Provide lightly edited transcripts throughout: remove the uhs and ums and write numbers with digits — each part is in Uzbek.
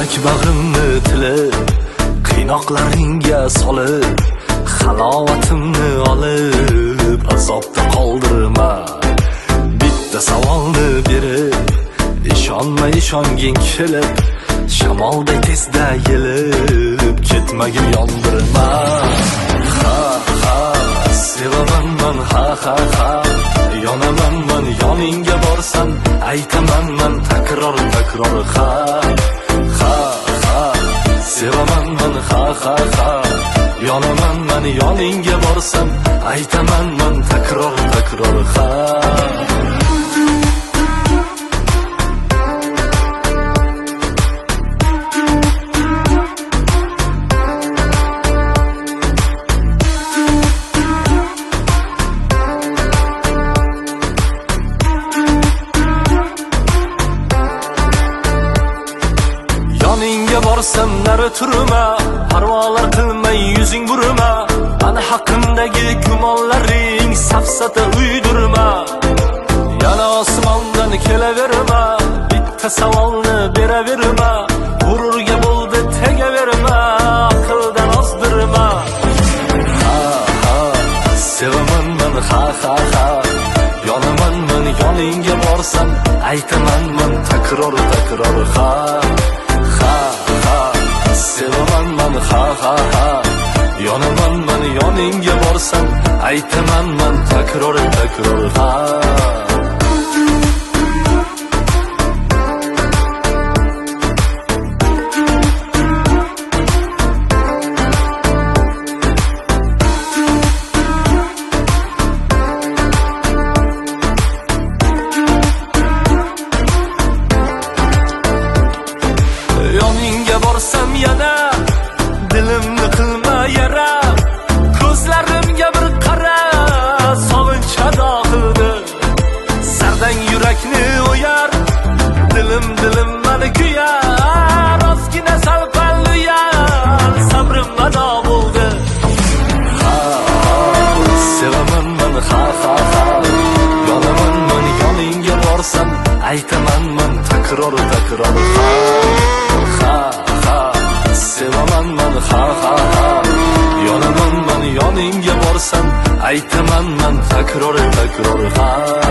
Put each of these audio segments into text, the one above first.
yurak bag'rimni tilib, qiynoqlaringga solib, halovatimni olib, azobda qoldirma. Bitta savolni berib, ishonma ishonging kelib, shamolday tezda yelib, ketmagin yondirma. Ha ha, sevaman man, ha ha ha, yonaman man, yoningga borsam, aytaman man takror takror, ha ha ha, sevaman man, ha ha ha, yonaman man, yoningga borsam, aytaman man takror takror, ha. Yoningga borsam nari turma, parvolar qilmay yuzing burma, ana haqimdagi gumonlaring safsata uydurma. Yana osmondan kelaverma, bitta savolni beraverma, g'ururga bo'ldi tegaverma, aqldan ozdirma. Ha ha, sevaman man, ha ha ha, yonaman man, yoningga borsam, aytaman man takror takror, ha ha ha, sevaman man, ha ha ha, yonaman man, yoningga borsam, aytaman man takror takror, ha. Yoningga borsam yana dilimni qilma yara, ko'zlarimga bir qara, sog'inch ado qildi, sardang yurakni o'yar, dilim mani kuyar, ozgina sal-pal uyar, sabrim ado bo'ldi. Ha ha, sevaman man, ha ha ha, yonaman man, yoningga borsam, aytaman man takror takror, ha ha ha, sevaman man, ha ha ha, yonaman man, yoningga borsam, aytaman man takror takror, ha.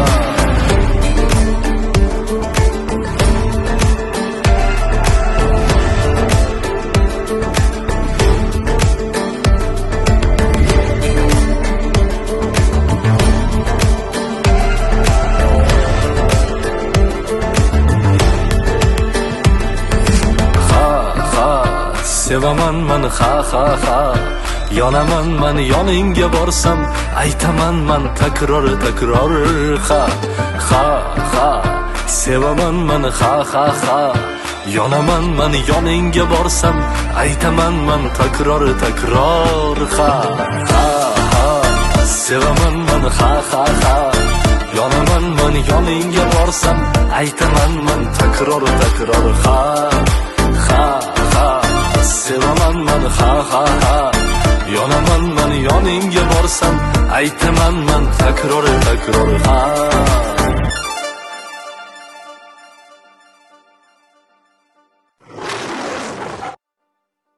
Sevaman man, ha ha ha, yonaman man, yoningga borsam, aytaman man takror takror, ha ha ha, sevaman man, ha ha ha, yonaman man, yoningga borsam, aytaman man takror takror, ha ha ha, sevaman man, ha ha ha, yonaman man, yoningga borsam, aytaman man takror takror, ha ha ha, sevaman man, ha ha ha, yonaman man, yoningga borsam, aytaman man takror takror, ha.